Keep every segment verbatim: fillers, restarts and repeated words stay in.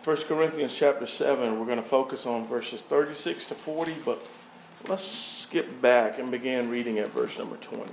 First Corinthians chapter seven. We're going to focus on verses thirty-six to forty, but let's skip back and begin reading at verse number twenty.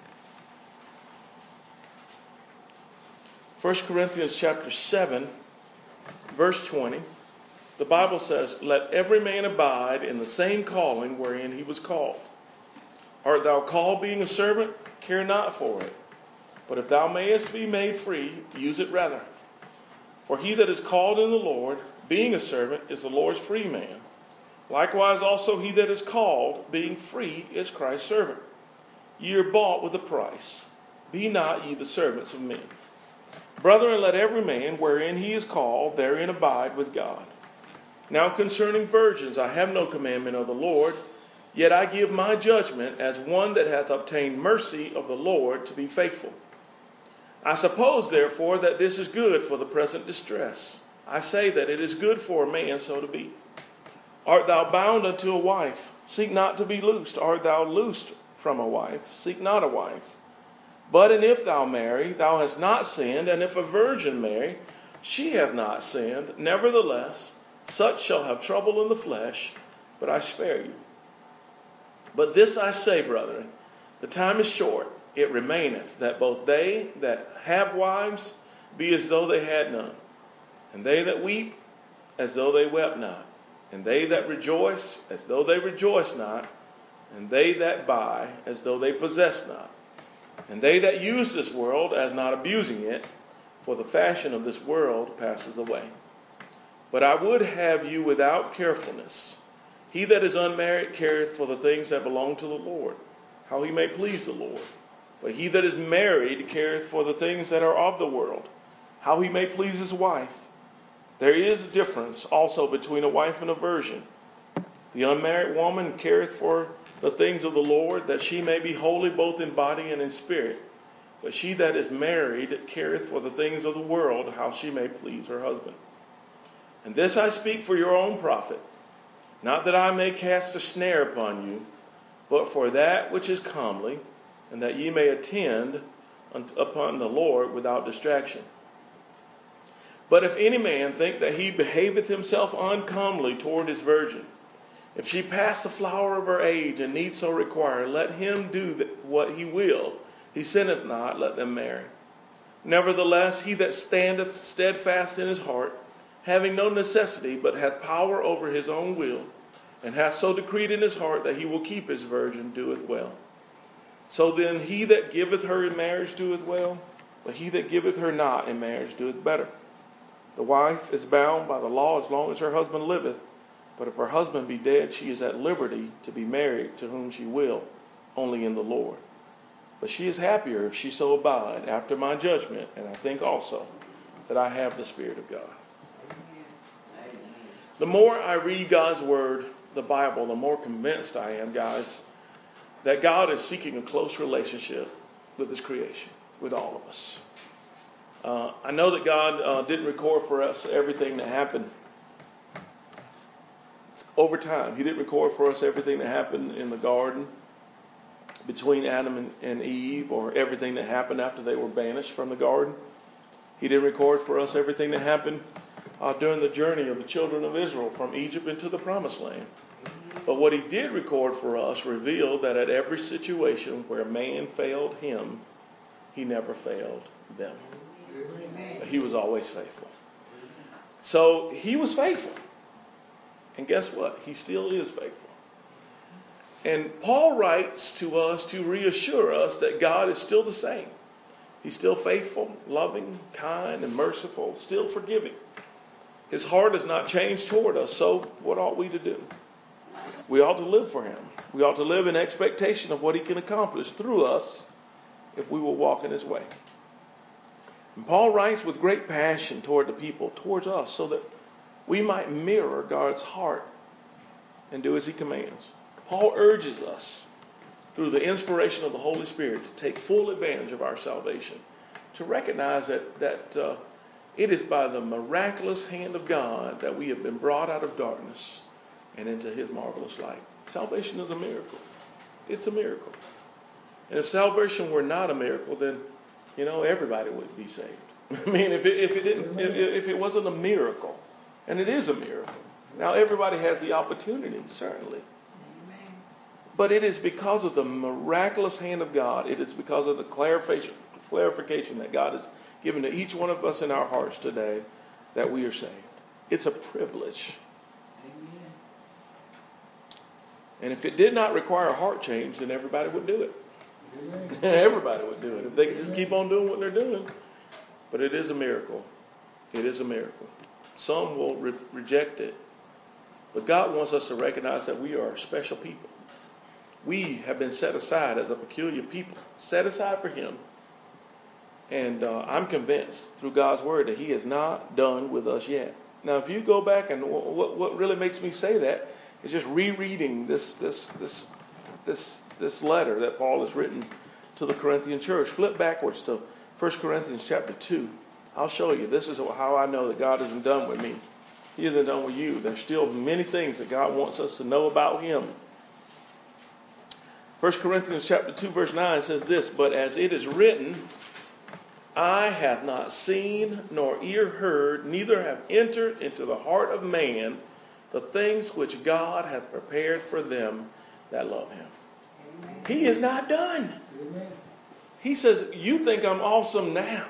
First Corinthians chapter seven, verse twenty. The Bible says, "Let every man abide in the same calling wherein he was called. Art thou called being a servant? Care not for it. But if thou mayest be made free, use it rather. For he that is called in the Lord, being a servant, is the Lord's free man. Likewise also he that is called, being free, is Christ's servant. Ye are bought with a price. Be not ye the servants of men. Brethren, let every man, wherein he is called, therein abide with God. Now concerning virgins, I have no commandment of the Lord, yet I give my judgment as one that hath obtained mercy of the Lord to be faithful. I suppose, therefore, that this is good for the present distress. I say that it is good for a man so to be. Art thou bound unto a wife? Seek not to be loosed. Art thou loosed from a wife? Seek not a wife. But and if thou marry, thou hast not sinned, and if a virgin marry, she hath not sinned. Nevertheless, such shall have trouble in the flesh, but I spare you. But this I say, brethren, the time is short. It remaineth that both they that have wives be as though they had none, and they that weep as though they wept not, and they that rejoice as though they rejoice not, and they that buy as though they possess not, and they that use this world as not abusing it, for the fashion of this world passes away. But I would have you without carefulness. He that is unmarried careth for the things that belong to the Lord, how he may please the Lord. But he that is married careth for the things that are of the world, how he may please his wife. There is a difference also between a wife and a virgin. The unmarried woman careth for the things of the Lord, that she may be holy both in body and in spirit. But she that is married careth for the things of the world, how she may please her husband. And this I speak for your own profit, not that I may cast a snare upon you, but for that which is comely, and that ye may attend upon the Lord without distraction. But if any man think that he behaveth himself uncomely toward his virgin, if she pass the flower of her age, and need so require, let him do what he will. He sinneth not, let them marry. Nevertheless, he that standeth steadfast in his heart, having no necessity, but hath power over his own will, and hath so decreed in his heart that he will keep his virgin, doeth well. So then he that giveth her in marriage doeth well, but he that giveth her not in marriage doeth better. The wife is bound by the law as long as her husband liveth, but if her husband be dead, she is at liberty to be married to whom she will, only in the Lord. But she is happier if she so abide after my judgment, and I think also that I have the Spirit of God. The more I read God's Word, the Bible, the more convinced I am, guys, that God is seeking a close relationship with His creation, with all of us. Uh, I know that God uh, didn't record for us everything that happened over time. He didn't record for us everything that happened in the garden between Adam and, and Eve, or everything that happened after they were banished from the garden. He didn't record for us everything that happened uh, during the journey of the children of Israel from Egypt into the Promised Land. But what He did record for us revealed that at every situation where man failed Him, He never failed them. Amen. He was always faithful. So He was faithful. And guess what? He still is faithful. And Paul writes to us to reassure us that God is still the same. He's still faithful, loving, kind, and merciful, still forgiving. His heart has not changed toward us. So what ought we to do? We ought to live for Him. We ought to live in expectation of what He can accomplish through us if we will walk in His way. And Paul writes with great passion toward the people, towards us, so that we might mirror God's heart and do as He commands. Paul urges us through the inspiration of the Holy Spirit to take full advantage of our salvation, to recognize that, that uh, it is by the miraculous hand of God that we have been brought out of darkness and into His marvelous light. Salvation is a miracle. It's a miracle. And if salvation were not a miracle, then, you know, everybody would be saved. I mean, if it, if it didn't, if, if it wasn't a miracle, And it is a miracle. Now, everybody has the opportunity, certainly. Amen. But it is because of the miraculous hand of God. It is because of the clarification, clarification that God has given to each one of us in our hearts today that we are saved. It's a privilege. Amen. And if it did not require a heart change, then everybody would do it. Everybody would do it if they could just keep on doing what they're doing. But it is a miracle. It is a miracle. Some will re- reject it. But God wants us to recognize that we are a special people. We have been set aside as a peculiar people, set aside for Him. And uh, I'm convinced through God's Word that He is not done with us yet. Now, if you go back, and what, what really makes me say that is just rereading this this this this this letter that Paul has written to the Corinthian church. Flip backwards to First Corinthians chapter two. I'll show you. This is how I know that God isn't done with me. He isn't done with you. There's still many things that God wants us to know about Him. First Corinthians chapter two verse nine says this, "But as it is written, eye hath not seen, nor ear heard, neither have entered into the heart of man the things which God hath prepared for them that love Him." Amen. He is not done. Amen. He says, you think I'm awesome now.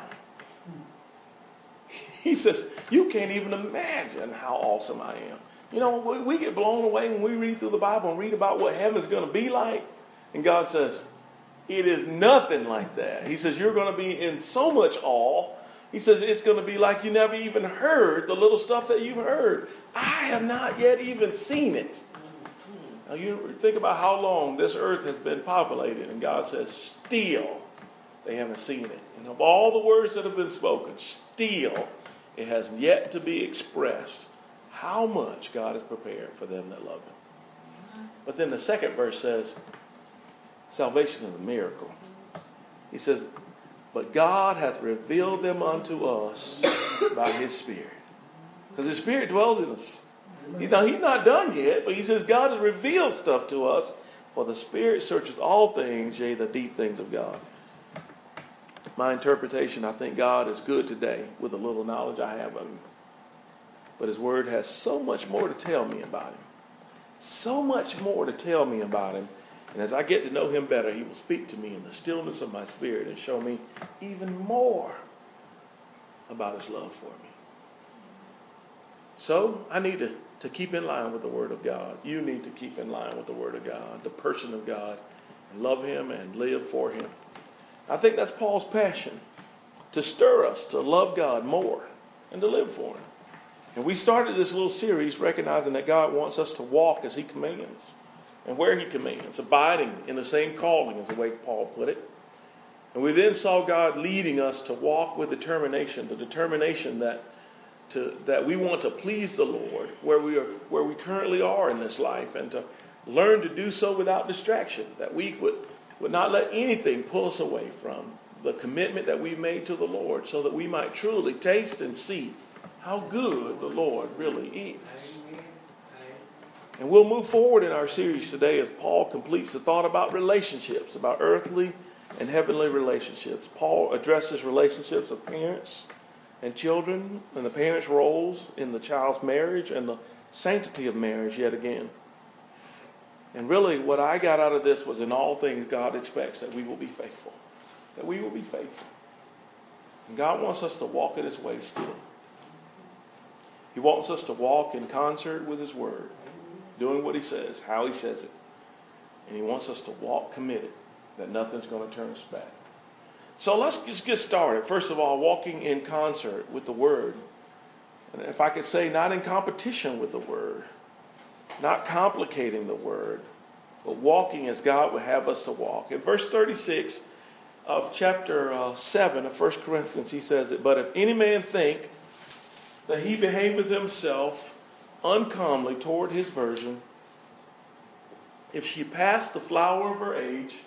He says, you can't even imagine how awesome I am. You know, we, we get blown away when we read through the Bible and read about what heaven's going to be like. And God says, it is nothing like that. He says, you're going to be in so much awe. He says, it's going to be like you never even heard the little stuff that you've heard. I have not yet even seen it. Now, you think about how long this earth has been populated. And God says, still, they haven't seen it. And of all the words that have been spoken, still, it has yet to be expressed how much God has prepared for them that love Him. But then the second verse says, salvation is a miracle. He says, but God hath revealed them unto us by His Spirit. Because His Spirit dwells in us. He, now, He's not done yet, but He says God has revealed stuff to us. For the Spirit searches all things, yea, the deep things of God. My interpretation, I think God is good today with the little knowledge I have of Him. But His Word has so much more to tell me about Him. So much more to tell me about Him. And as I get to know Him better, He will speak to me in the stillness of my spirit and show me even more about His love for me. So I need to, to keep in line with the Word of God. You need to keep in line with the Word of God, the person of God, and love Him and live for Him. I think that's Paul's passion, to stir us to love God more and to live for Him. And we started this little series recognizing that God wants us to walk as He commands and where He commands, abiding in the same calling as the way Paul put it. And we then saw God leading us to walk with determination, the determination that to that we want to please the Lord where we are, where we currently are in this life, and to learn to do so without distraction, that we would would not let anything pull us away from the commitment that we made to the Lord, so that we might truly taste and see how good the Lord really is. And we'll move forward in our series today as Paul completes the thought about relationships, about earthly and heavenly relationships. Paul addresses relationships of parents and children, and the parents' roles in the child's marriage, and the sanctity of marriage yet again. And really what I got out of this was, in all things God expects that we will be faithful. That we will be faithful. And God wants us to walk in His way still. He wants us to walk in concert with His Word, doing what He says, how He says it. And He wants us to walk committed, that nothing's going to turn us back. So let's just get started. First of all, walking in concert with the Word. And if I could say, not in competition with the Word. Not complicating the Word, but walking as God would have us to walk. In verse thirty-six of chapter uh, seven of First Corinthians, he says it, but if any man think that he behaveth himself uncomely toward his virgin, if she pass the flower of her age,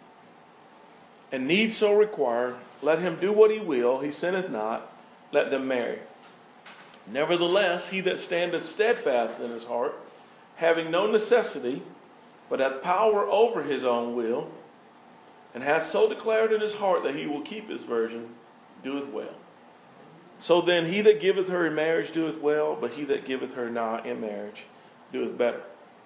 and need so require, let him do what he will, he sinneth not, let them marry. Nevertheless, he that standeth steadfast in his heart, having no necessity, but hath power over his own will, and hath so declared in his heart that he will keep his virgin, doeth well. So then he that giveth her in marriage doeth well, but he that giveth her not in marriage doeth better.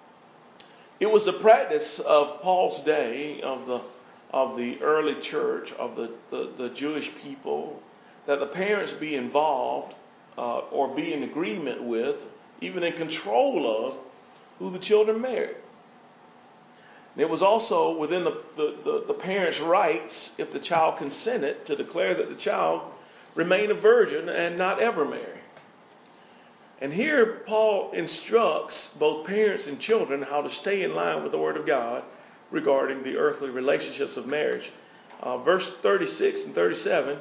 It was the practice of Paul's day, of the of the early church, of the, the, the Jewish people, that the parents be involved uh, or be in agreement with, even in control of, who the children married. And it was also within the, the, the, the parents' rights, if the child consented, to declare that the child remain a virgin and not ever marry. And here Paul instructs both parents and children how to stay in line with the Word of God regarding the earthly relationships of marriage. Uh, verse thirty-six and thirty-seven,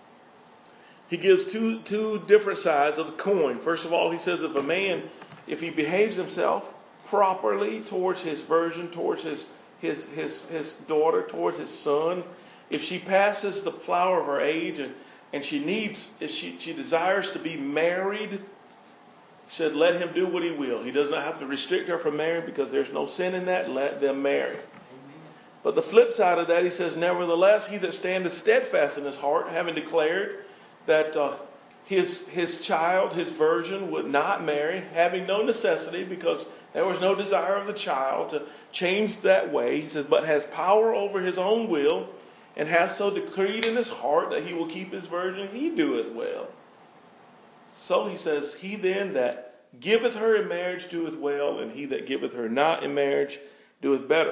he gives two two different sides of the coin. First of all, he says if a man, if he behaves himself properly towards his virgin, towards his his his his daughter, towards his son, if she passes the flower of her age and and she needs, if she she desires to be married, he said, let him do what he will. He does not have to restrict her from marrying because there's no sin in that. Let them marry. Amen. But the flip side of that, he says, nevertheless, he that standeth steadfast in his heart, having declared that uh, his his child, his virgin, would not marry, having no necessity because there was no desire of the child to change that way. He says, but has power over his own will, and hath so decreed in his heart that he will keep his virgin, he doeth well. So he says, he then that giveth her in marriage doeth well, and he that giveth her not in marriage doeth better.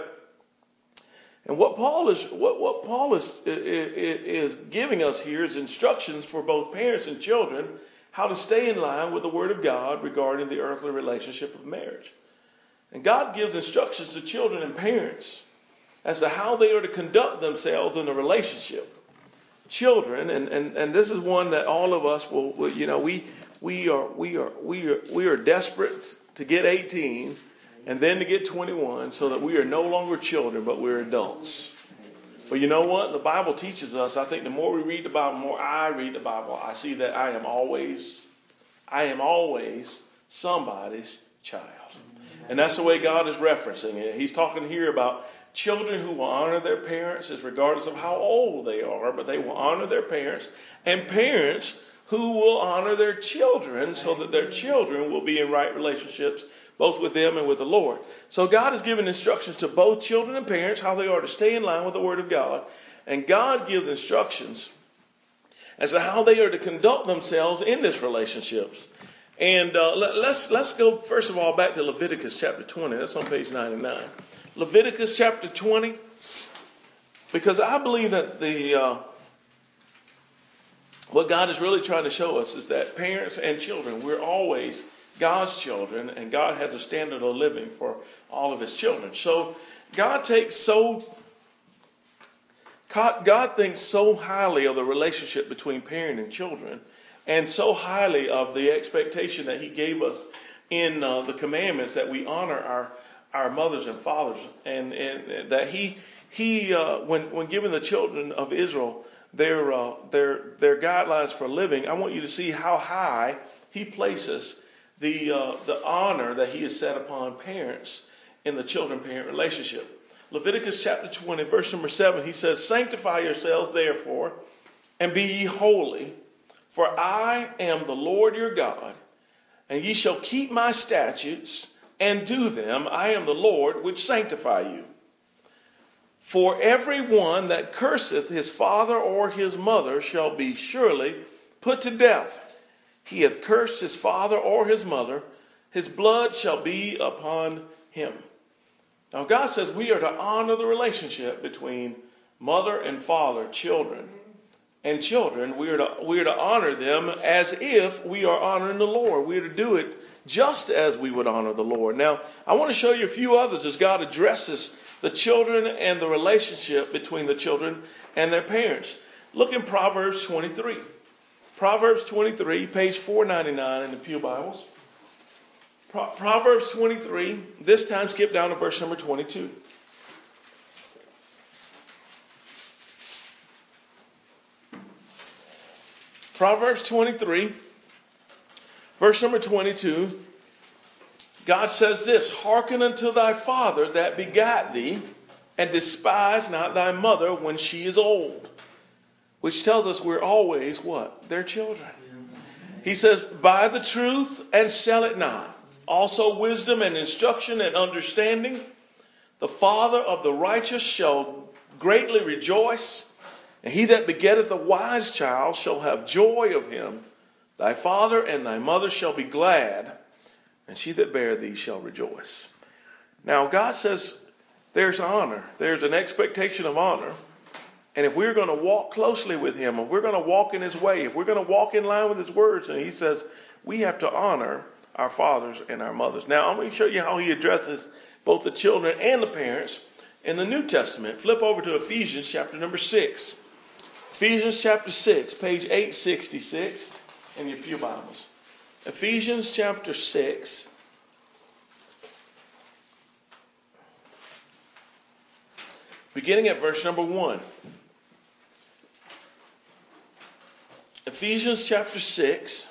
And what Paul is what, what Paul is, is, is giving us here is instructions for both parents and children how to stay in line with the Word of God regarding the earthly relationship of marriage. And God gives instructions to children and parents as to how they are to conduct themselves in a relationship. Children, and, and, and this is one that all of us will, will you know, we we are we are we are we are desperate to get eighteen and then to get twenty-one so that we are no longer children, but we're adults. But you know what? The Bible teaches us, I think the more we read the Bible, the more I read the Bible, I see that I am always, I am always somebody's child. And that's the way God is referencing it. He's talking here about children who will honor their parents, as regardless of how old they are, but they will honor their parents, and parents who will honor their children so that their children will be in right relationships both with them and with the Lord. So God has given instructions to both children and parents how they are to stay in line with the Word of God, and God gives instructions as to how they are to conduct themselves in this relationships. And uh, let, let's let's go first of all back to Leviticus chapter twenty. That's on page ninety-nine. Leviticus chapter twenty, because I believe that the uh, what God is really trying to show us is that parents and children, we're always God's children, and God has a standard of living for all of His children. So God takes so God thinks so highly of the relationship between parent and children, and so highly of the expectation that He gave us in uh, the commandments that we honor our our mothers and fathers, and, and that he he uh, when when giving the children of Israel their uh, their their guidelines for living, I want you to see how high He places the uh, the honor that He has set upon parents in the children-parent relationship. Leviticus chapter twenty, verse number seven, He says, "Sanctify yourselves therefore, and be ye holy, for I am the Lord your God, and ye shall keep my statutes and do them. I am the Lord which sanctify you. For every one that curseth his father or his mother shall be surely put to death. He hath cursed his father or his mother, his blood shall be upon him." Now God says we are to honor the relationship between mother and father, children, and children. We are to we are to honor them as if we are honoring the Lord. We are to do it just as we would honor the Lord. Now, I want to show you a few others as God addresses the children and the relationship between the children and their parents. Look in Proverbs twenty-three. Proverbs twenty-three, page four ninety-nine in the Pew Bibles. Pro- Proverbs twenty-three, this time skip down to verse number twenty-two. Proverbs twenty-three, verse number twenty-two, God says this, "Hearken unto thy father that begat thee, and despise not thy mother when she is old." Which tells us we're always what? Their children. He says, buy the truth and sell it not. Also wisdom and instruction and understanding. The father of the righteous shall greatly rejoice, and he that begetteth a wise child shall have joy of him. Thy father and thy mother shall be glad, and she that bare thee shall rejoice. Now God says there's honor. There's an expectation of honor. And if we're going to walk closely with him, if we're going to walk in his way, if we're going to walk in line with his words, and he says we have to honor our fathers and our mothers. Now I'm going to show you how he addresses both the children and the parents in the New Testament. Flip over to Ephesians chapter number six. Ephesians chapter six, page eight sixty-six in your pew Bibles. Ephesians chapter six. Beginning at verse number one. Ephesians chapter six,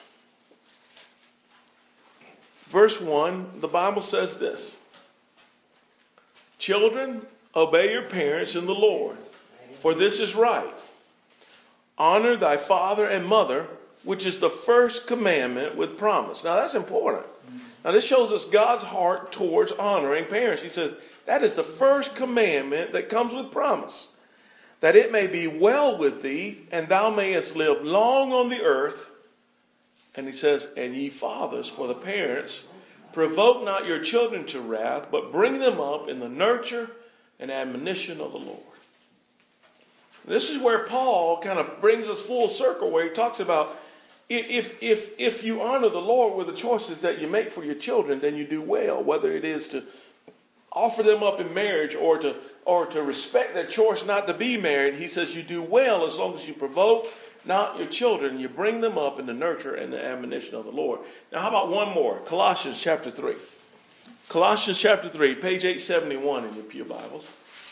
verse one, the Bible says this. Children, obey your parents in the Lord, for this is right. Honor thy father and mother, which is the first commandment with promise. Now that's important. Now this shows us God's heart towards honoring parents. He says that is the first commandment that comes with promise. That it may be well with thee, and thou mayest live long on the earth. And he says, and ye fathers, for the parents, provoke not your children to wrath, but bring them up in the nurture and admonition of the Lord. This is where Paul kind of brings us full circle, where he talks about if if if you honor the Lord with the choices that you make for your children, then you do well, whether it is to offer them up in marriage or to or to respect their choice not to be married. He says you do well as long as you provoke not your children, you bring them up in the nurture and the admonition of the Lord. Now how about one more? Colossians chapter three. Colossians chapter three, page eight seventy-one in your pew Bibles.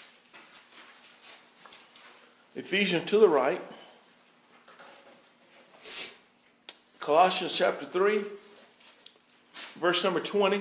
Ephesians to the right. Colossians chapter three, verse number twenty.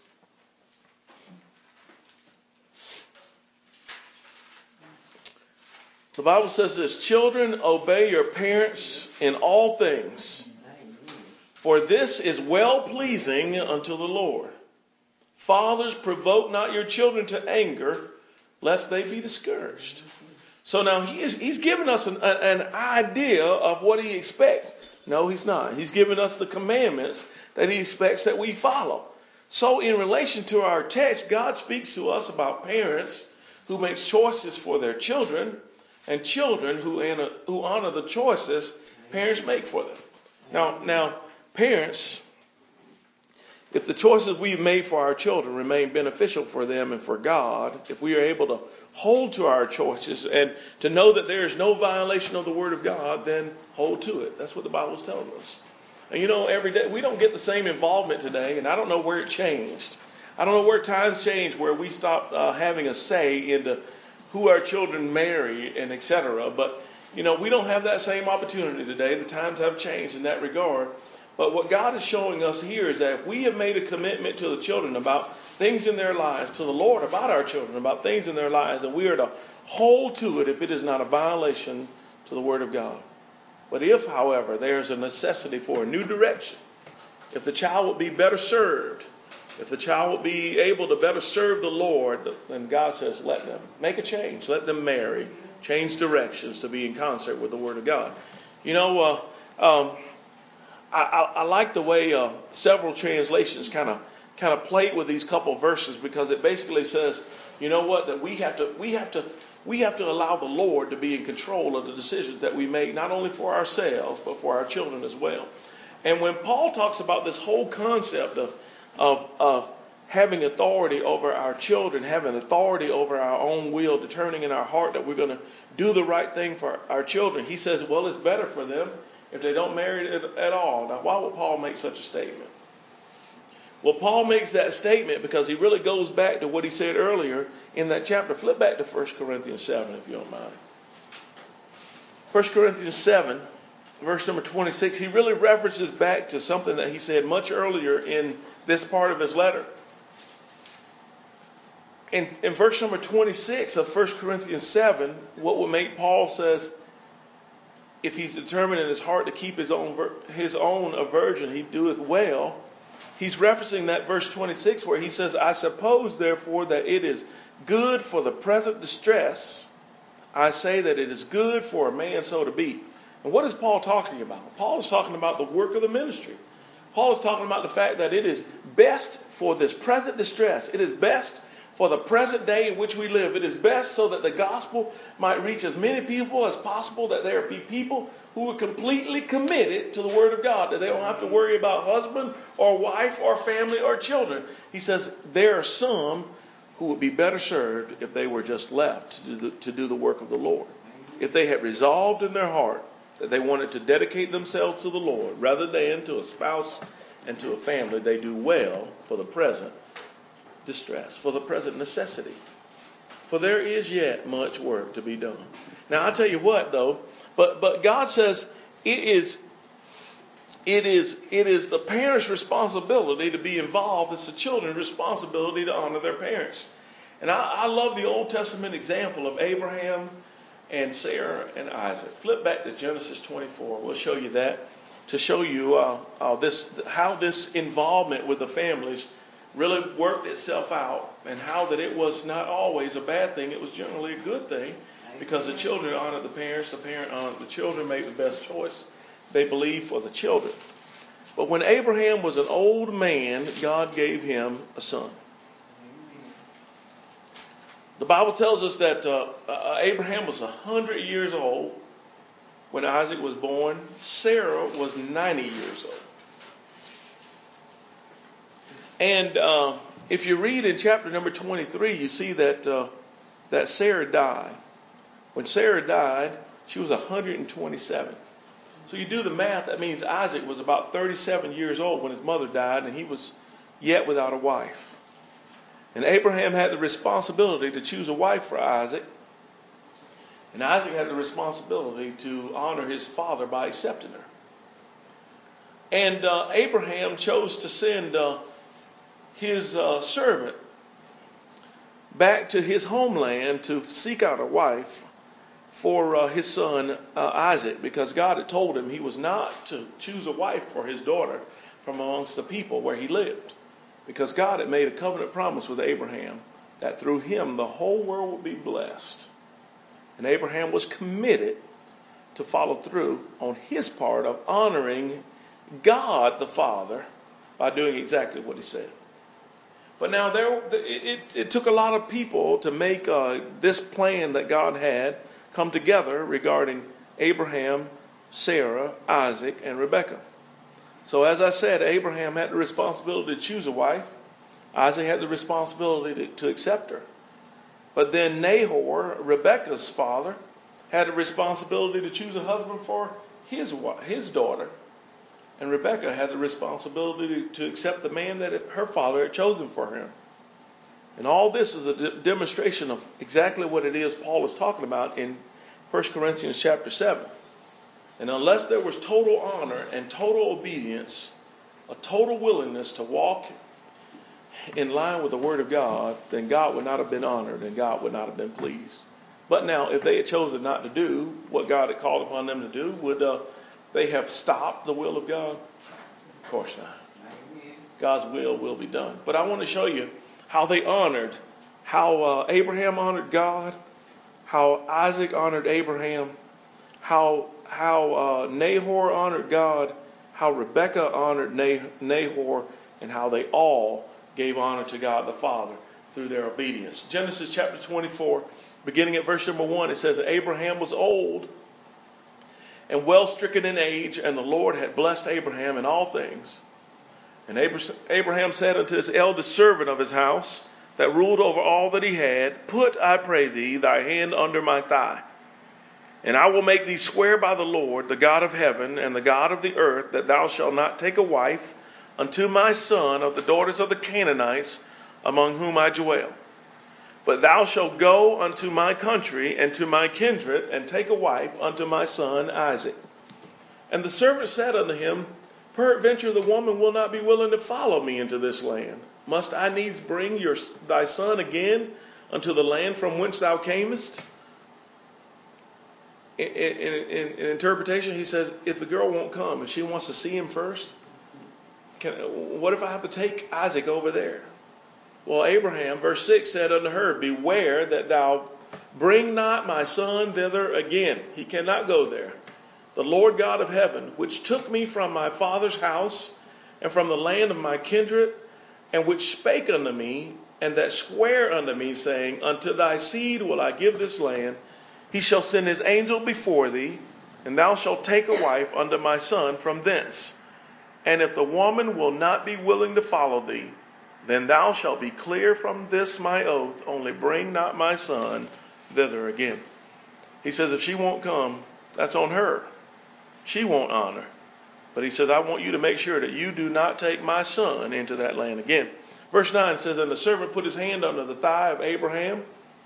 The Bible says this, children, obey your parents in all things, for this is well-pleasing unto the Lord. Fathers, provoke not your children to anger, lest they be discouraged. So now he is, he's given us an, an idea of what he expects. No, he's not. He's given us the commandments that he expects that we follow. So in relation to our text, God speaks to us about parents who make choices for their children, and children who honor, who honor the choices parents make for them. Now, now, parents, if the choices we've made for our children remain beneficial for them and for God, if we are able to hold to our choices and to know that there is no violation of the Word of God, then hold to it. That's what the Bible's telling us. And you know, every day we don't get the same involvement today, and I don't know where it changed. I don't know where times changed where we stopped uh, having a say into who our children marry and et cetera. But, you know, we don't have that same opportunity today. The times have changed in that regard. But what God is showing us here is that we have made a commitment to the children about things in their lives, to the Lord about our children, about things in their lives, and we are to hold to it if it is not a violation to the Word of God. But if, however, there is a necessity for a new direction, if the child would be better served, if the child will be able to better serve the Lord, then God says, let them make a change. Let them marry, change directions to be in concert with the Word of God. You know, uh, um, I, I, I like the way uh, several translations kind of kind of play with these couple verses, because it basically says, you know what, that we have to we have to we have to allow the Lord to be in control of the decisions that we make, not only for ourselves but for our children as well. And when Paul talks about this whole concept of Of, of having authority over our children, having authority over our own will, determining in our heart that we're going to do the right thing for our children. He says, well, it's better for them if they don't marry at, at all. Now, why would Paul make such a statement? Well, Paul makes that statement because he really goes back to what he said earlier in that chapter. Flip back to First Corinthians seven, if you don't mind. First Corinthians seven, verse number twenty-six, he really references back to something that he said much earlier in this part of his letter. In, in verse number twenty-six of First Corinthians seven, what would make Paul says, if he's determined in his heart to keep his own his own a virgin, he doeth well. He's referencing that verse twenty-six where he says, I suppose therefore that it is good for the present distress. I say that it is good for a man so to be. And what is Paul talking about? Paul is talking about the work of the ministry. Paul is talking about the fact that it is best for this present distress. It is best for the present day in which we live. It is best so that the gospel might reach as many people as possible, that there be people who are completely committed to the word of God, that they don't have to worry about husband or wife or family or children. He says there are some who would be better served if they were just left to do the, to do the work of the Lord. If they had resolved in their heart that they wanted to dedicate themselves to the Lord rather than to a spouse and to a family, they do well for the present distress, for the present necessity. For there is yet much work to be done. Now I tell you what though, but but God says it is it is it is the parents' responsibility to be involved. It's the children's responsibility to honor their parents. And I, I love the Old Testament example of Abraham and Sarah and Isaac. Flip back to Genesis twenty-four. We'll show you that to show you uh, uh, this how this involvement with the families really worked itself out, and how that it was not always a bad thing. It was generally a good thing because the children honored the parents, the parent honored the children, made the best choice they believed for the children. But when Abraham was an old man, God gave him a son. The Bible tells us that uh, uh, Abraham was one hundred years old when Isaac was born. Sarah was ninety years old. And uh, if you read in chapter number twenty-three, you see that uh, that Sarah died. When Sarah died, she was one hundred twenty-seven. So you do the math, that means Isaac was about thirty-seven years old when his mother died, and he was yet without a wife. And Abraham had the responsibility to choose a wife for Isaac. And Isaac had the responsibility to honor his father by accepting her. And uh, Abraham chose to send Uh, his uh, servant back to his homeland to seek out a wife for uh, his son uh, Isaac, because God had told him he was not to choose a wife for his daughter from amongst the people where he lived, because God had made a covenant promise with Abraham that through him the whole world would be blessed. And Abraham was committed to follow through on his part of honoring God the Father by doing exactly what he said. But now there, it, it, it took a lot of people to make uh, this plan that God had come together regarding Abraham, Sarah, Isaac, and Rebekah. So as I said, Abraham had the responsibility to choose a wife. Isaac had the responsibility to, to accept her. But then Nahor, Rebekah's father, had the responsibility to choose a husband for his his daughter. And Rebekah had the responsibility to accept the man that her father had chosen for her. And all this is a de- demonstration of exactly what it is Paul is talking about in First Corinthians chapter seven. And unless there was total honor and total obedience, a total willingness to walk in line with the Word of God, then God would not have been honored and God would not have been pleased. But now, if they had chosen not to do what God had called upon them to do, would uh, they have stopped the will of God? Of course not. God's will will be done. But I want to show you how they honored, how uh, Abraham honored God, how Isaac honored Abraham, how how uh, Nahor honored God, how Rebekah honored Nahor, and how they all gave honor to God the Father through their obedience. Genesis chapter twenty-four, beginning at verse number one, it says, Abraham was old and well stricken in age, and the Lord had blessed Abraham in all things. And Abraham said unto his eldest servant of his house, that ruled over all that he had, Put, I pray thee, thy hand under my thigh, and I will make thee swear by the Lord, the God of heaven and the God of the earth, that thou shalt not take a wife unto my son of the daughters of the Canaanites, among whom I dwell. But thou shalt go unto my country and to my kindred, and take a wife unto my son Isaac. And the servant said unto him, Peradventure the woman will not be willing to follow me into this land. Must I needs bring your thy son again unto the land from whence thou camest? in, in, in, in interpretation, he says, if the girl won't come and she wants to see him first, can, what if I have to take Isaac over there? Well, Abraham, verse six, said unto her, beware that thou bring not my son thither again. He cannot go there. The Lord God of heaven, which took me from my father's house and from the land of my kindred, and which spake unto me, and that sware unto me, saying, unto thy seed will I give this land, he shall send his angel before thee, and thou shalt take a wife unto my son from thence. And if the woman will not be willing to follow thee, then thou shalt be clear from this my oath, only bring not my son thither again. He says if she won't come, that's on her. She won't honor. But he says, I want you to make sure that you do not take my son into that land again. Verse nine says, and the servant put his hand under the thigh of Abraham,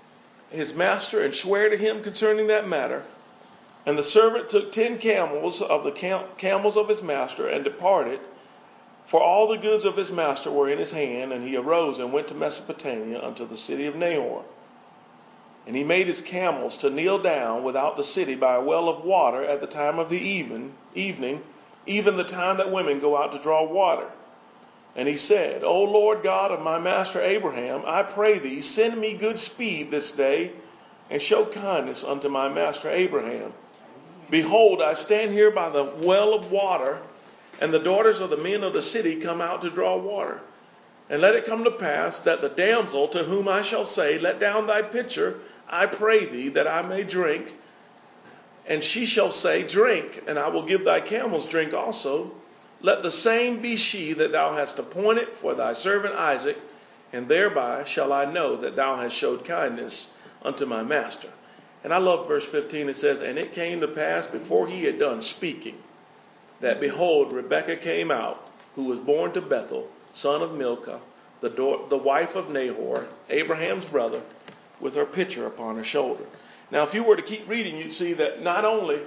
his master, and sware to him concerning that matter. And the servant took ten camels of the cam- camels of his master and departed, for all the goods of his master were in his hand. And he arose and went to Mesopotamia unto the city of Nahor. And he made his camels to kneel down without the city by a well of water at the time of the even, evening, even the time that women go out to draw water. And he said, O Lord God of my master Abraham, I pray thee, send me good speed this day, and show kindness unto my master Abraham. Behold, I stand here by the well of water, and the daughters of the men of the city come out to draw water. And let it come to pass that the damsel to whom I shall say, let down thy pitcher, I pray thee, that I may drink. And she shall say, drink, and I will give thy camels drink also. Let the same be she that thou hast appointed for thy servant Isaac, and thereby shall I know that thou hast showed kindness unto my master. And I love verse fifteen. It says, and it came to pass before he had done speaking, that behold, Rebekah came out, who was born to Bethuel, son of Milcah, the, do- the wife of Nahor, Abraham's brother, with her pitcher upon her shoulder. Now, if you were to keep reading, you'd see that not only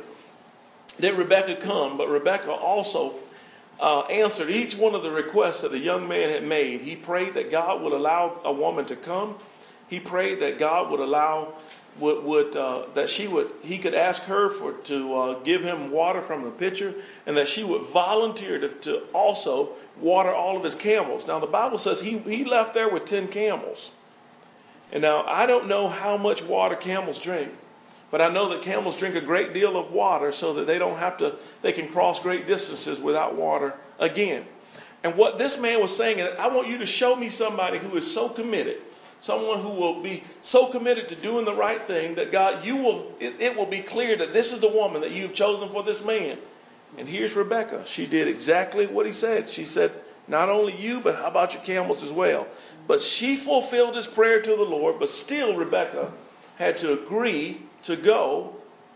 did Rebekah come, but Rebekah also uh, answered each one of the requests that the young man had made. He prayed that God would allow a woman to come. He prayed that God would allow would, would uh, that she would he could ask her for to uh, give him water from the pitcher, and that she would volunteer to, to also water all of his camels. Now, the Bible says he he left there with ten camels. And now, I don't know how much water camels drink, but I know that camels drink a great deal of water so that they don't have to, they can cross great distances without water again. And what this man was saying is, I want you to show me somebody who is so committed, someone who will be so committed to doing the right thing that God, you will, it, it will be clear that this is the woman that you've chosen for this man. And here's Rebekah. She did exactly what he said. She said, not only you, but how about your camels as well? But she fulfilled his prayer to the Lord, but still Rebekah had to agree to go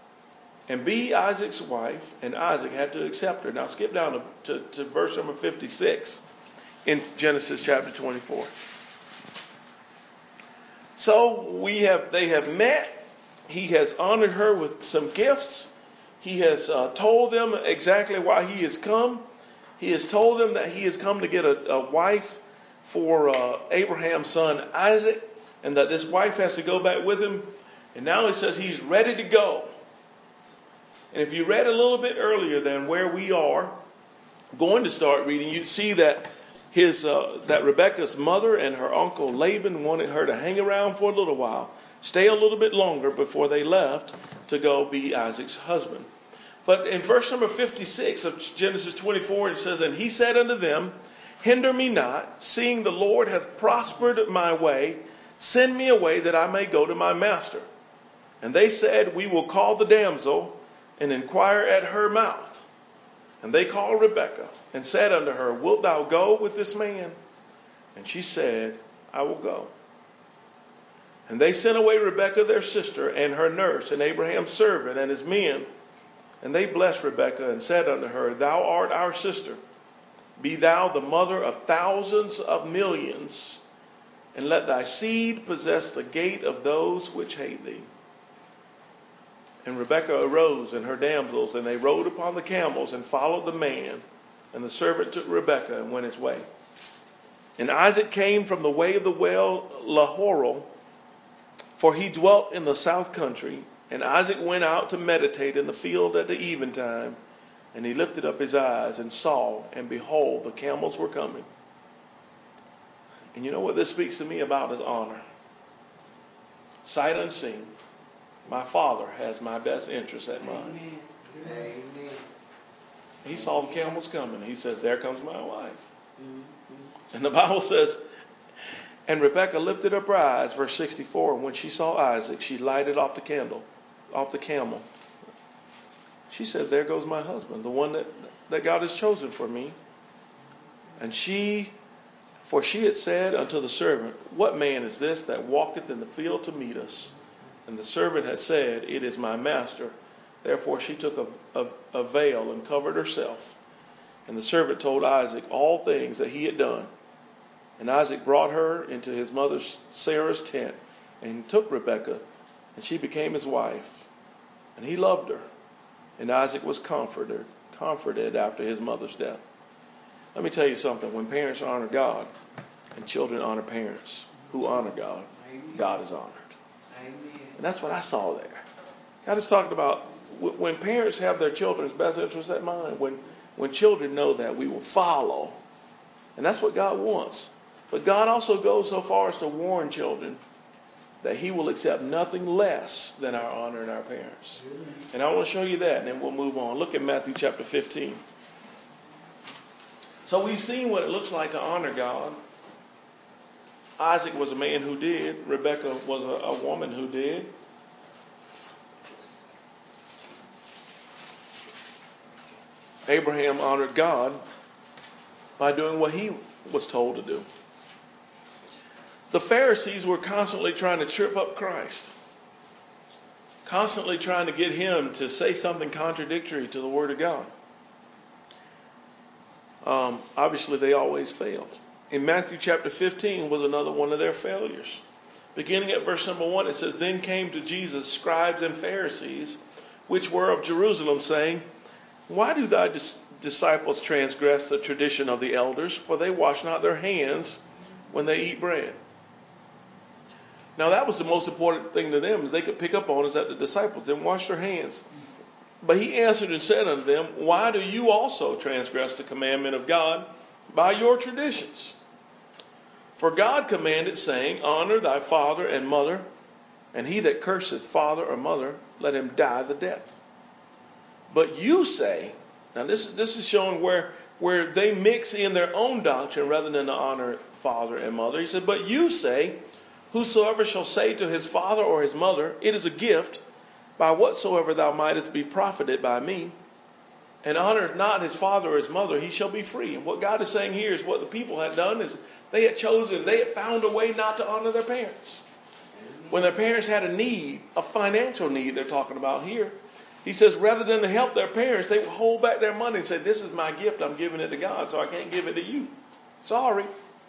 and be Isaac's wife, and Isaac had to accept her. Now skip down to, to, to verse number fifty-six in Genesis chapter twenty-four. So we have they have met. He has honored her with some gifts. He has uh, told them exactly why he has come. He has told them that he has come to get a, a wife for uh, Abraham's son Isaac, and that this wife has to go back with him. And now he says he's ready to go. And if you read a little bit earlier than where we are going to start reading, you'd see that his uh, that Rebekah's mother and her uncle Laban wanted her to hang around for a little while, stay a little bit longer before they left to go be Isaac's husband. But in verse number fifty-six of Genesis twenty-four, it says, and he said unto them, hinder me not, seeing the Lord hath prospered my way. Send me away that I may go to my master. And they said, we will call the damsel and inquire at her mouth. And they called Rebekah and said unto her, wilt thou go with this man? And she said, I will go. And they sent away Rebekah their sister and her nurse and Abraham's servant and his men. And they blessed Rebekah and said unto her, thou art our sister. Be thou the mother of thousands of millions, and let thy seed possess the gate of those which hate thee. And Rebekah arose and her damsels, and they rode upon the camels and followed the man. And the servant took Rebekah and went his way. And Isaac came from the way of the well Lahorel, for he dwelt in the south country. And Isaac went out to meditate in the field at the eventime, and he lifted up his eyes and saw, and behold, the camels were coming. And you know what this speaks to me about is honor. Sight unseen. My Father has my best interest at mind. Amen. He saw the camels coming. He said, there comes my wife. Mm-hmm. And the Bible says, and Rebekah lifted up her eyes, verse sixty-four, and when she saw Isaac, she lighted off the candle, off the camel. She said, there goes my husband, the one that, that God has chosen for me. And she, for she had said unto the servant, what man is this that walketh in the field to meet us? And the servant had said, it is my master. Therefore she took a, a, a veil and covered herself. And the servant told Isaac all things that he had done. And Isaac brought her into his mother Sarah's tent, and he took Rebekah, and she became his wife. And he loved her. And Isaac was comforted, comforted after his mother's death. Let me tell you something. When parents honor God and children honor parents who honor God, God is honored. And that's what I saw there. God is talking about when parents have their children's best interests at mind, when, when children know that, we will follow. And that's what God wants. But God also goes so far as to warn children that he will accept nothing less than our honor and our parents. And I want to show you that, and then we'll move on. Look at Matthew chapter fifteen. So we've seen what it looks like to honor God. Isaac was a man who did. Rebekah was a, a woman who did. Abraham honored God by doing what he was told to do. The Pharisees were constantly trying to trip up Christ. Constantly trying to get him to say something contradictory to the Word of God. Um, obviously, they always failed. In Matthew chapter fifteen was another one of their failures. Beginning at verse number one, it says, then came to Jesus scribes and Pharisees, which were of Jerusalem, saying, why do thy dis- disciples transgress the tradition of the elders? For they wash not their hands when they eat bread. Now that was the most important thing to them, is they could pick up on, is that the disciples didn't wash their hands. But he answered and said unto them, why do you also transgress the commandment of God by your traditions? For God commanded, saying, honor thy father and mother, and he that curseth father or mother, let him die the death. But you say, now this, this is showing where, where they mix in their own doctrine rather than to honor father and mother. He said, but you say, whosoever shall say to his father or his mother, it is a gift, by whatsoever thou mightest be profited by me, and honor not his father or his mother, he shall be free. And what God is saying here is what the people had done is they had chosen, they had found a way not to honor their parents. When their parents had a need, a financial need they're talking about here, he says rather than to help their parents, they would hold back their money and say, this is my gift, I'm giving it to God, so I can't give it to you. Sorry.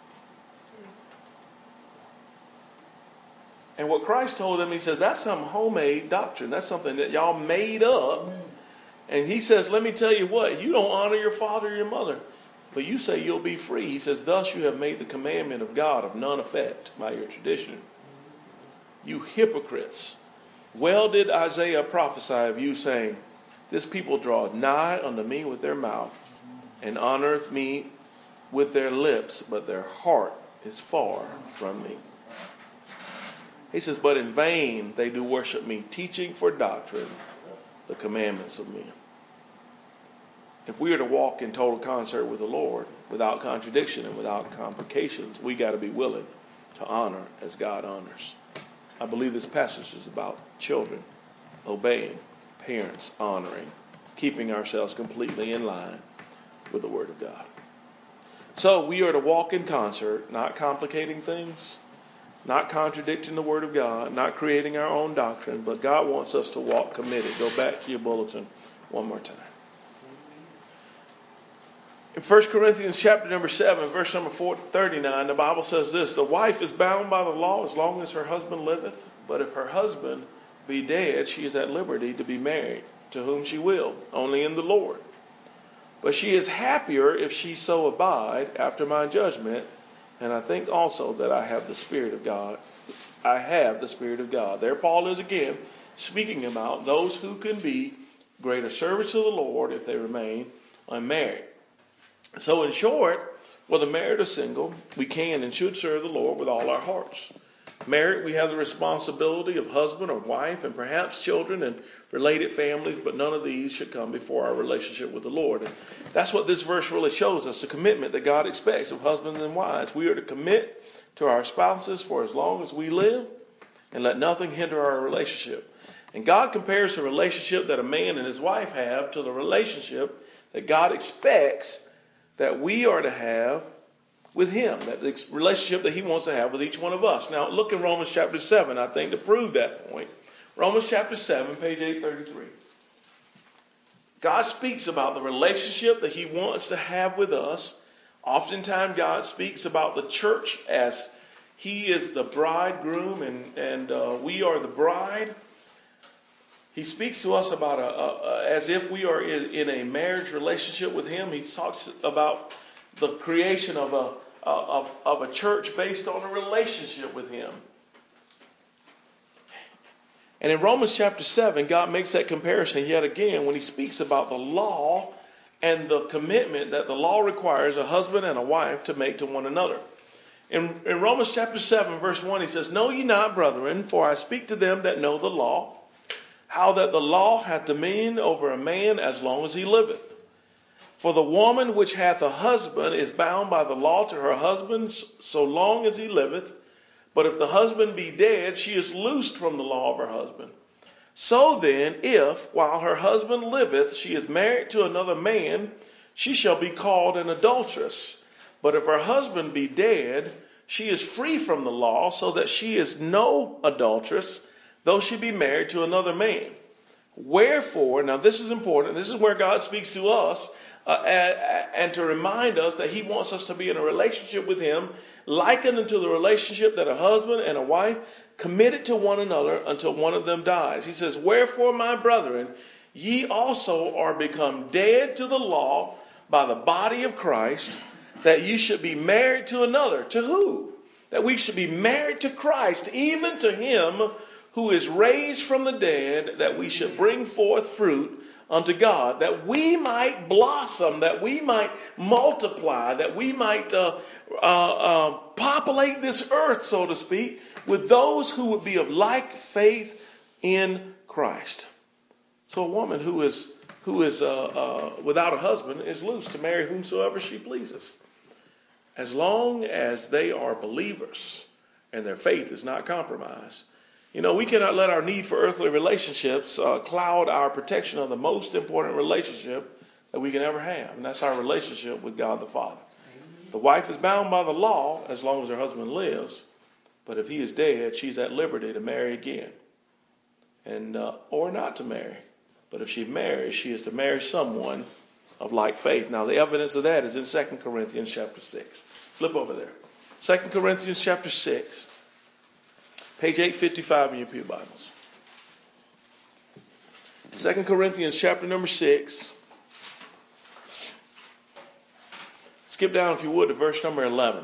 And what Christ told them, he says, that's some homemade doctrine. That's something that y'all made up. And he says, let me tell you what, you don't honor your father or your mother, but you say you'll be free. He says, thus you have made the commandment of God of none effect by your tradition. You hypocrites. Well did Isaiah prophesy of you, saying, this people draweth nigh unto me with their mouth, and honoreth me with their lips, but their heart is far from me. He says, but in vain they do worship me, teaching for doctrine the commandments of men. If we are to walk in total concert with the Lord, without contradiction and without complications, we got to be willing to honor as God honors. I believe this passage is about children obeying, parents honoring, keeping ourselves completely in line with the Word of God. So we are to walk in concert, not complicating things, not contradicting the Word of God, not creating our own doctrine, but God wants us to walk committed. Go back to your bulletin one more time. In First Corinthians chapter number seven, verse number thirty-nine, the Bible says this, the wife is bound by the law as long as her husband liveth, but if her husband be dead, she is at liberty to be married to whom she will, only in the Lord. But she is happier if she so abide after my judgment, and I think also that I have the Spirit of God. I have the Spirit of God. There Paul is again, speaking about those who can be greater servants to the Lord if they remain unmarried. So in short, whether married or single, we can and should serve the Lord with all our hearts. Married, we have the responsibility of husband or wife and perhaps children and related families, but none of these should come before our relationship with the Lord. And that's what this verse really shows us, the commitment that God expects of husbands and wives. We are to commit to our spouses for as long as we live and let nothing hinder our relationship. And God compares the relationship that a man and his wife have to the relationship that God expects that we are to have with him, that the relationship that he wants to have with each one of us. Now, look in Romans chapter seven, I think, to prove that point. Romans chapter seven, page eight thirty-three. God speaks about the relationship that he wants to have with us. Oftentimes, God speaks about the church as he is the bridegroom and, and uh, we are the bride. He speaks to us about a, a, a, as if we are in, in a marriage relationship with him. He talks about the creation of a Of, of a church based on a relationship with him. And in Romans chapter seven, God makes that comparison yet again when he speaks about the law and the commitment that the law requires a husband and a wife to make to one another. In, in Romans chapter seven, verse one, he says, "Know ye not, brethren, for I speak to them that know the law, how that the law hath dominion over a man as long as he liveth. For the woman which hath a husband is bound by the law to her husband so long as he liveth. But if the husband be dead, she is loosed from the law of her husband. So then, if, while her husband liveth, she is married to another man, she shall be called an adulteress. But if her husband be dead, she is free from the law, so that she is no adulteress, though she be married to another man. Wherefore," now this is important, this is where God speaks to us, Uh, and, and to remind us that he wants us to be in a relationship with him, likened unto the relationship that a husband and a wife committed to one another until one of them dies. He says, "Wherefore, my brethren, ye also are become dead to the law by the body of Christ, that ye should be married to another." To who? That we should be married to Christ, even to him who is raised from the dead, that we should bring forth fruit unto God, that we might blossom, that we might multiply, that we might uh, uh, uh, populate this earth, so to speak, with those who would be of like faith in Christ. So a woman who is who is uh, uh, without a husband is loose to marry whomsoever she pleases, as long as they are believers and their faith is not compromised. You know, we cannot let our need for earthly relationships uh, cloud our protection of the most important relationship that we can ever have. And that's our relationship with God the Father. Amen. The wife is bound by the law as long as her husband lives. But if he is dead, she's at liberty to marry again. and uh, or not to marry. But if she marries, she is to marry someone of like faith. Now, the evidence of that is in Second Corinthians chapter six. Flip over there. Second Corinthians chapter six. Page eight fifty-five in your pew Bibles. Second Corinthians chapter number six. Skip down, if you would, to verse number eleven.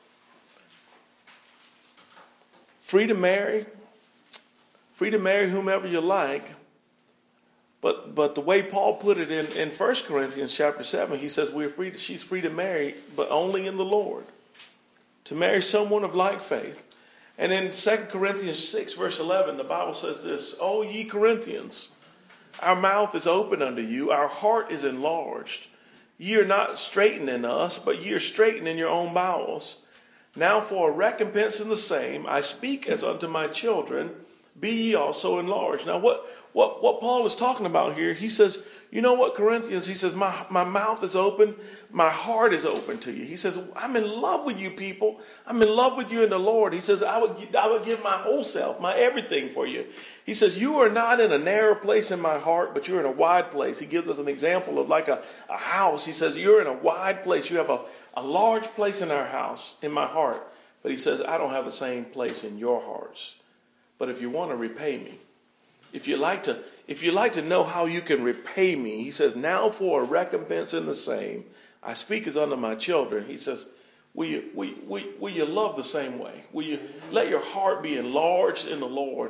Free to marry. Free to marry whomever you like. But but the way Paul put it in, in First Corinthians chapter seven, he says we're free to, she's free to marry, but only in the Lord. To marry someone of like faith. And in Second Corinthians six, verse eleven, the Bible says this: O ye Corinthians, our mouth is open unto you, our heart is enlarged. Ye are not straitened in us, but ye are straitened in your own bowels. Now for a recompense in the same, I speak as unto my children, be ye also enlarged. Now what, what, what Paul is talking about here, he says, you know what, Corinthians, he says, my, my mouth is open, my heart is open to you. He says, I'm in love with you people. I'm in love with you in the Lord. He says, I would, I would give my whole self, my everything for you. He says, you are not in a narrow place in my heart, but you're in a wide place. He gives us an example of like a, a house. He says, you're in a wide place. You have a, a large place in our house, in my heart. But he says, I don't have the same place in your hearts. But if you want to repay me, if you like to, if you like to know how you can repay me, he says, now for a recompense in the same, I speak as unto my children. He says, will you, will, will, will you love the same way? Will you let your heart be enlarged in the Lord?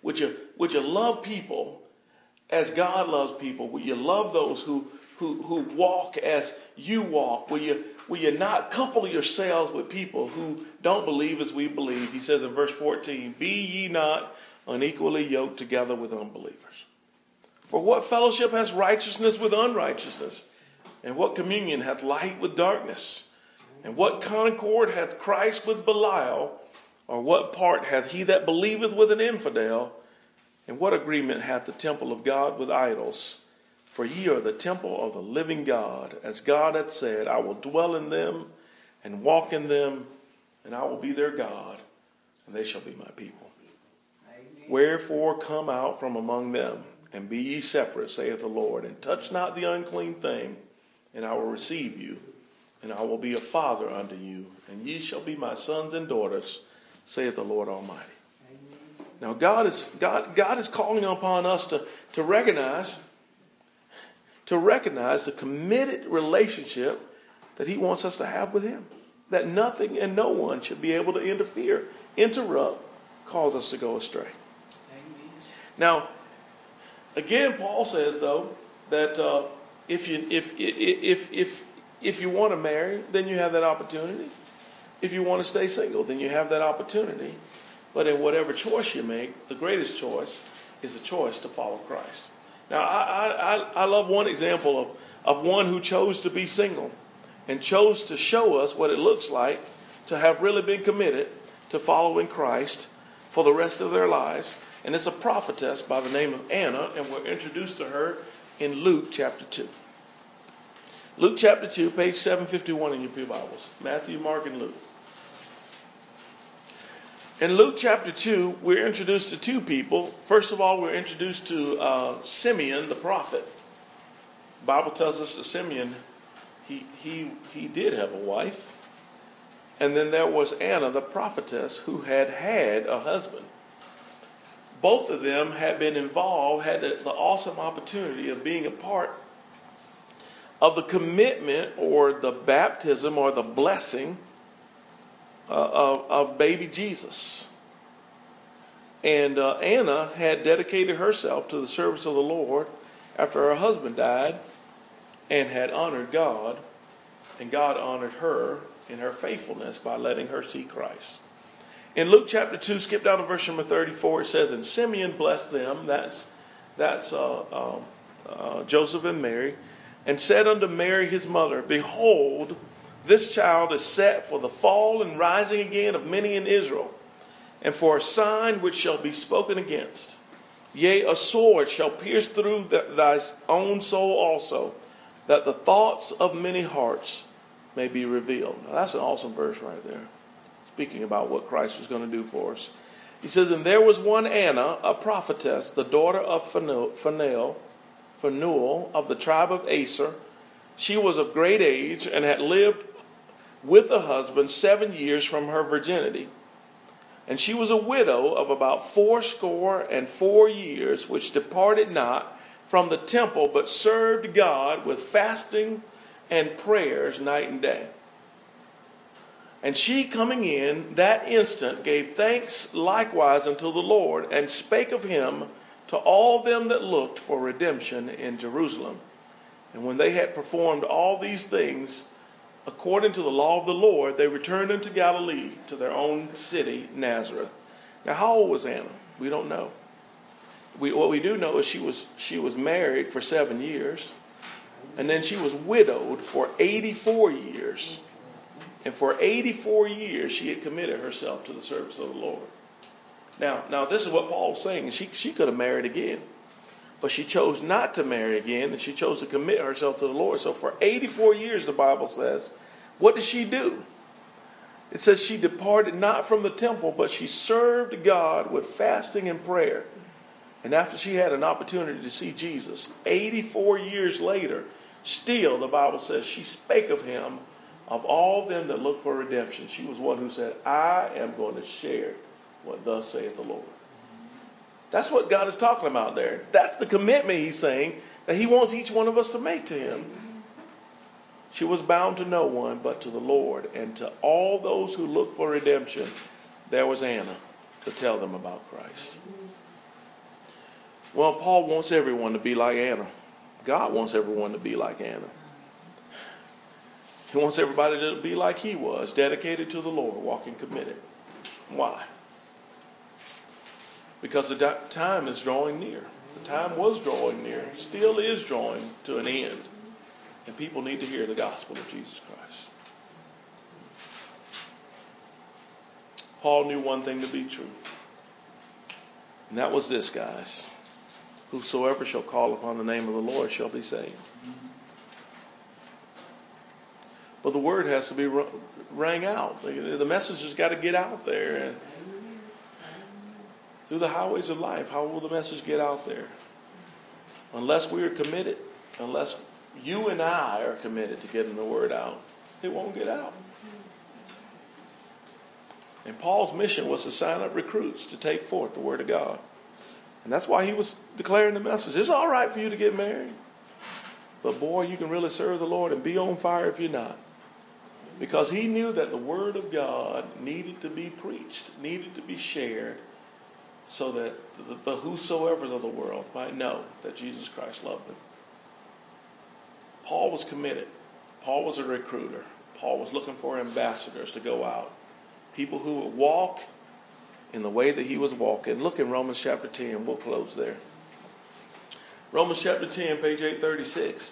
Would you, would you love people as God loves people? Will you love those who, who, who walk as you walk? Will you, will you not couple yourselves with people who don't believe as we believe? He says in verse fourteen, be ye not unequally yoked together with unbelievers. For what fellowship has righteousness with unrighteousness? And what communion hath light with darkness? And what concord hath Christ with Belial? Or what part hath he that believeth with an infidel? And what agreement hath the temple of God with idols? For ye are the temple of the living God. As God hath said, I will dwell in them and walk in them, and I will be their God, and they shall be my people. Amen. Wherefore come out from among them, and be ye separate, saith the Lord, and touch not the unclean thing, and I will receive you, and I will be a father unto you, and ye shall be my sons and daughters, saith the Lord Almighty. Amen. Now God is God God is calling upon us to, to recognize to recognize the committed relationship that he wants us to have with him. That nothing and no one should be able to interfere, interrupt, cause us to go astray. Amen. Now, again, Paul says though that uh, if you if if if if you want to marry, then you have that opportunity. If you want to stay single, then you have that opportunity. But in whatever choice you make, the greatest choice is the choice to follow Christ. Now, I I, I love one example of, of one who chose to be single and chose to show us what it looks like to have really been committed to following Christ for the rest of their lives. And it's a prophetess by the name of Anna, and we're introduced to her in Luke chapter two. Luke chapter two, page seven fifty-one in your pew Bibles. Matthew, Mark, and Luke. In Luke chapter two, we're introduced to two people. First of all, we're introduced to uh, Simeon, the prophet. The Bible tells us that Simeon, he, he, he did have a wife. And then there was Anna, the prophetess, who had had a husband. Both of them had been involved, had the, the awesome opportunity of being a part of the commitment or the baptism or the blessing uh, of, of baby Jesus. And uh, Anna had dedicated herself to the service of the Lord after her husband died and had honored God. And God honored her in her faithfulness by letting her see Christ. In Luke chapter two, skip down to verse number thirty-four, it says, and Simeon blessed them, that's, that's uh, uh, uh, Joseph and Mary, and said unto Mary his mother, behold, this child is set for the fall and rising again of many in Israel, and for a sign which shall be spoken against. Yea, a sword shall pierce through the, thy own soul also, that the thoughts of many hearts may be revealed. Now that's an awesome verse right there, speaking about what Christ was going to do for us. He says, and there was one Anna, a prophetess, the daughter of Phanuel, Phanuel of the tribe of Aser. She was of great age and had lived with a husband seven years from her virginity. And she was a widow of about fourscore and four years, which departed not from the temple, but served God with fasting and prayers night and day. And she coming in that instant gave thanks likewise unto the Lord, and spake of him to all them that looked for redemption in Jerusalem. And when they had performed all these things according to the law of the Lord, they returned unto Galilee, to their own city, Nazareth. Now, how old was Anna? We don't know. We, what we do know is she was she was married for seven years, and then she was widowed for eighty-four years. And for eighty-four years, she had committed herself to the service of the Lord. Now, now this is what Paul was saying. She, she could have married again, but she chose not to marry again, and she chose to commit herself to the Lord. So for eighty-four years, the Bible says, what did she do? It says she departed not from the temple, but she served God with fasting and prayer. And after she had an opportunity to see Jesus, eighty-four years later, still the Bible says she spake of him, of all them that look for redemption. She was one who said, I am going to share what thus saith the Lord. That's what God is talking about there. That's the commitment he's saying that he wants each one of us to make to him. She was bound to no one but to the Lord, and to all those who look for redemption, there was Anna to tell them about Christ. Well, Paul wants everyone to be like Anna. God wants everyone to be like Anna. He wants everybody to be like he was, dedicated to the Lord, walking committed. Why? Because the time is drawing near. The time was drawing near, still is drawing to an end. And people need to hear the gospel of Jesus Christ. Paul knew one thing to be true. And that was this, guys. Whosoever shall call upon the name of the Lord shall be saved. But the word has to be rang out. The message has got to get out there. And through the highways of life, how will the message get out there? Unless we are committed, unless you and I are committed to getting the word out, it won't get out. And Paul's mission was to sign up recruits to take forth the word of God. And that's why he was declaring the message. It's all right for you to get married. But boy, you can really serve the Lord and be on fire if you're not. Because he knew that the word of God needed to be preached, needed to be shared, so that the, the whosoevers of the world might know that Jesus Christ loved them. Paul was committed. Paul was a recruiter. Paul was looking for ambassadors to go out. People who would walk in the way that he was walking. Look in Romans chapter ten. We'll close there. Romans chapter ten, page eight thirty-six.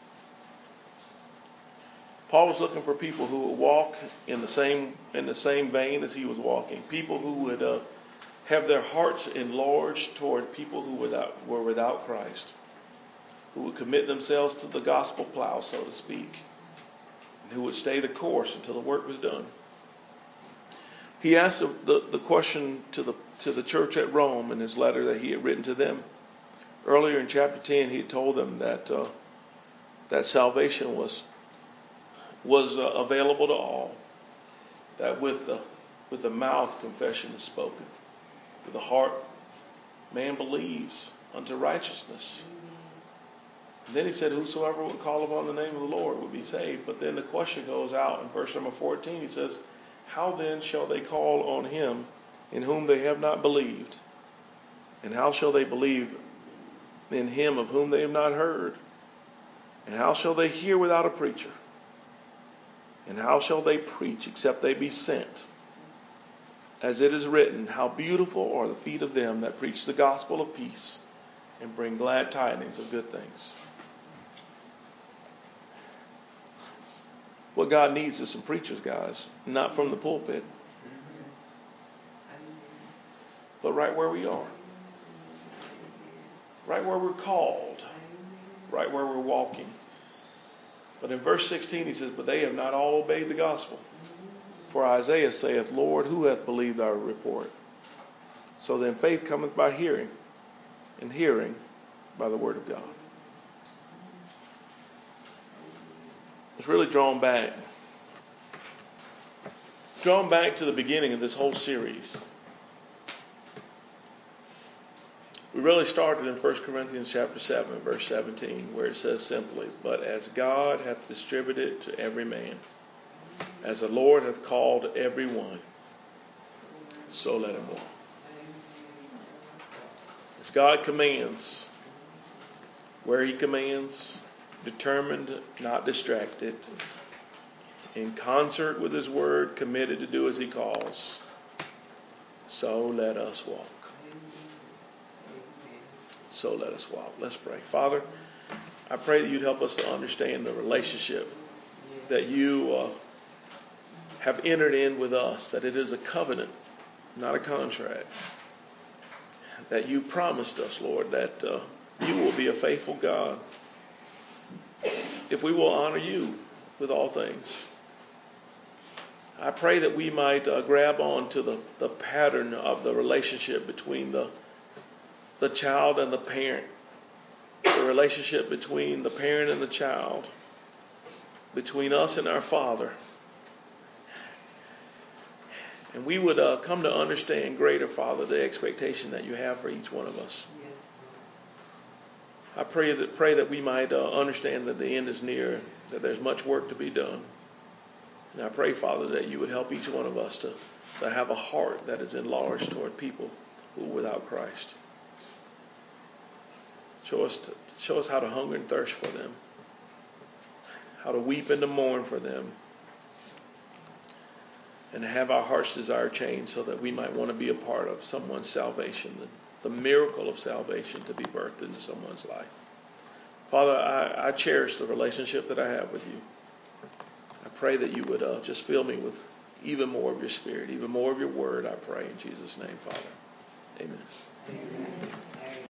Paul was looking for people who would walk in the same in the same vein as he was walking. People who would uh, have their hearts enlarged toward people who without, were without Christ, who would commit themselves to the gospel plow, so to speak, and who would stay the course until the work was done. He asked the, the, the question to the to the church at Rome in his letter that he had written to them. Earlier in chapter ten, he had told them that uh, that salvation was was uh, available to all. That with the with the mouth confession is spoken, with the heart man believes unto righteousness. And then he said, whosoever would call upon the name of the Lord would be saved. But then the question goes out in verse number fourteen. He says, how then shall they call on him in whom they have not believed? And how shall they believe in him of whom they have not heard? And how shall they hear without a preacher? And how shall they preach except they be sent? As it is written, how beautiful are the feet of them that preach the gospel of peace and bring glad tidings of good things. What God needs is some preachers, guys, not from the pulpit, but right where we are, right where we're called, right where we're walking. But in verse sixteen he says, but they have not all obeyed the gospel. For Isaiah saith, Lord, who hath believed our report? So then faith cometh by hearing, and hearing by the word of God. It's really drawn back. Drawn back to the beginning of this whole series. We really started in First Corinthians chapter seven, verse seventeen, where it says simply, but as God hath distributed to every man, as the Lord hath called every one, so let him walk. As God commands, where he commands, determined, not distracted, in concert with his word, committed to do as he calls, so let us walk. So let us walk. Let's pray. Father, I pray that you'd help us to understand the relationship that you uh, have entered in with us, that it is a covenant, not a contract, that you promised us, Lord, that uh, you will be a faithful God if we will honor you with all things. I pray that we might uh, grab on to the, the pattern of the relationship between the, the child and the parent, the relationship between the parent and the child, between us and our Father. And we would uh, come to understand greater, Father, the expectation that you have for each one of us. Yes. I pray that pray that we might uh, understand that the end is near, that there's much work to be done. And I pray, Father, that you would help each one of us to, to have a heart that is enlarged toward people who are without Christ. Show us, to, show us how to hunger and thirst for them, how to weep and to mourn for them, and have our heart's desire changed so that we might want to be a part of someone's salvation, the, the miracle of salvation to be birthed into someone's life. Father, I, I cherish the relationship that I have with you. I pray that you would uh, just fill me with even more of your Spirit, even more of your word, I pray in Jesus' name, Father. Amen. Amen.